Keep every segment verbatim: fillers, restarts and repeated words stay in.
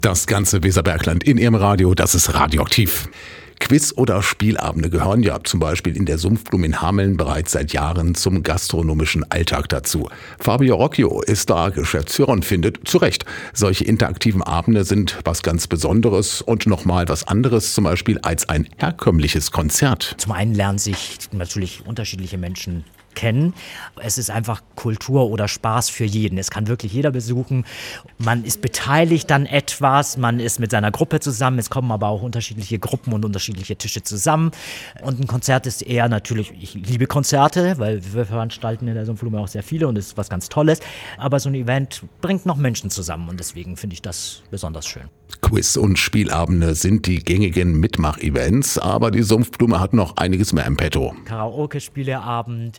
Das ganze Weserbergland in Ihrem Radio, das ist radioaktiv. Quiz- oder Spielabende gehören ja zum Beispiel in der Sumpfblume in Hameln bereits seit Jahren zum gastronomischen Alltag dazu. Fabio Rocchio ist da Geschäftsführer und findet, zu Recht, solche interaktiven Abende sind was ganz Besonderes und nochmal was anderes zum Beispiel als ein herkömmliches Konzert. Zum einen lernen sich natürlich unterschiedliche Menschen kennen. Es ist einfach Kultur oder Spaß für jeden. Es kann wirklich jeder besuchen. Man ist beteiligt an etwas, man ist mit seiner Gruppe zusammen. Es kommen aber auch unterschiedliche Gruppen und unterschiedliche Tische zusammen. Und ein Konzert ist eher natürlich, ich liebe Konzerte, weil wir veranstalten in der Sumpfblume auch sehr viele und das ist was ganz Tolles. Aber so ein Event bringt noch Menschen zusammen und deswegen finde ich das besonders schön. Quiz- und Spielabende sind die gängigen Mitmach-Events, aber die Sumpfblume hat noch einiges mehr im Petto. Karaoke-Spieleabend,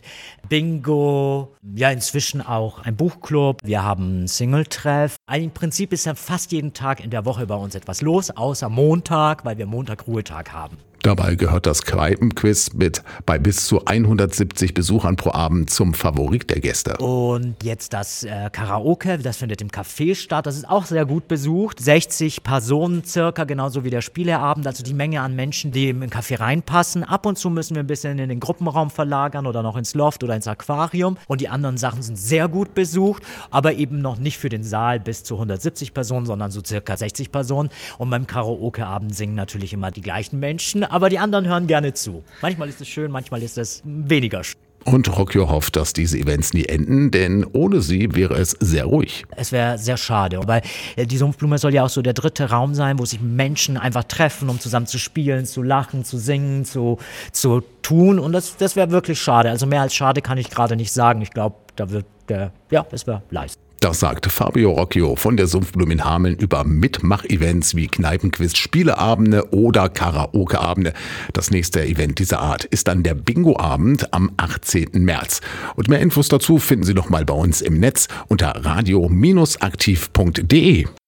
Bingo, ja inzwischen auch ein Buchclub, wir haben einen Single-Treff. Im Prinzip ist ja fast jeden Tag in der Woche bei uns etwas los, außer Montag, weil wir Montag Ruhetag haben. Dabei gehört das Kneipenquiz mit bei bis zu hundertsiebzig Besuchern pro Abend zum Favorit der Gäste. Und jetzt das äh, Karaoke, das findet im Café statt. Das ist auch sehr gut besucht. sechzig Personen circa, genauso wie der Spieleabend. Also die Menge an Menschen, die im Café reinpassen. Ab und zu müssen wir ein bisschen in den Gruppenraum verlagern oder noch ins Loft oder ins Aquarium. Und die anderen Sachen sind sehr gut besucht, aber eben noch nicht für den Saal bis zu hundertsiebzig Personen, sondern so circa sechzig Personen. Und beim Karaoke-Abend singen natürlich immer die gleichen Menschen. Aber die anderen hören gerne zu. Manchmal ist es schön, manchmal ist es weniger schön. Und Rocchio hofft, dass diese Events nie enden, denn ohne sie wäre es sehr ruhig. Es wäre sehr schade, weil die Sumpfblume soll ja auch so der dritte Raum sein, wo sich Menschen einfach treffen, um zusammen zu spielen, zu lachen, zu singen, zu, zu tun. Und das, das wäre wirklich schade. Also mehr als schade kann ich gerade nicht sagen. Ich glaube, da wird der, ja, es wäre leise. Das sagt Fabio Rocchio von der Sumpfblume in Hameln über Mitmach-Events wie Kneipenquiz, Spieleabende oder Karaoke-Abende. Das nächste Event dieser Art ist dann der Bingo-Abend am achtzehnten März. Und mehr Infos dazu finden Sie noch mal bei uns im Netz unter radio aktiv punkt de.